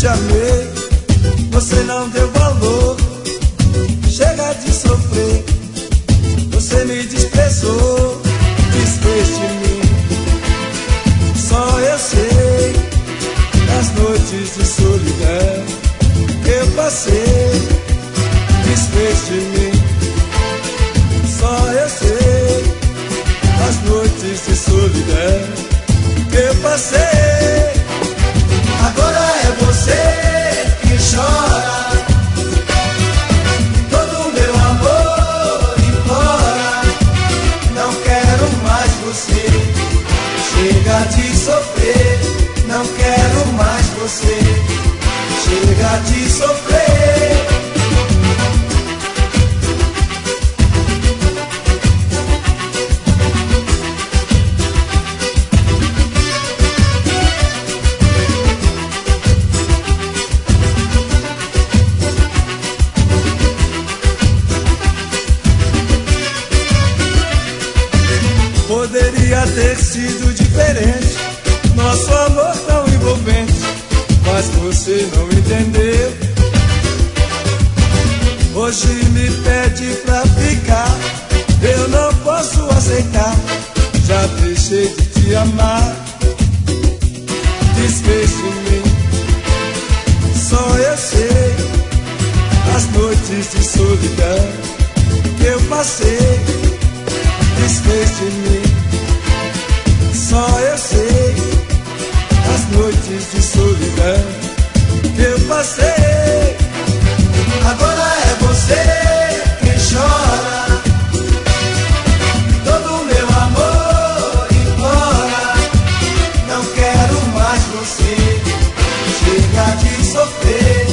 te amei, você não deu valor. Chega de sofrer, você me desprezou, desfez de mim. Só eu sei das noites de solidão que eu passei, desfez de mim. Só eu sei das noites de solidão que eu passei. Agora é você que chora, todo o meu amor embora. Não quero mais você, chega de sofrer. Não quero mais você, chega de sofrer. Poderia ter sido diferente, nosso amor tão envolvente, mas você não entendeu. Hoje me pede pra ficar, eu não posso aceitar. Já deixei de te amar, desfez de mim. Só eu sei as noites de solidão que eu passei, desfez de mim. Só eu sei as noites de solidão que eu passei. Agora é você quem chora, todo o meu amor embora. Não quero mais você, chega de sofrer.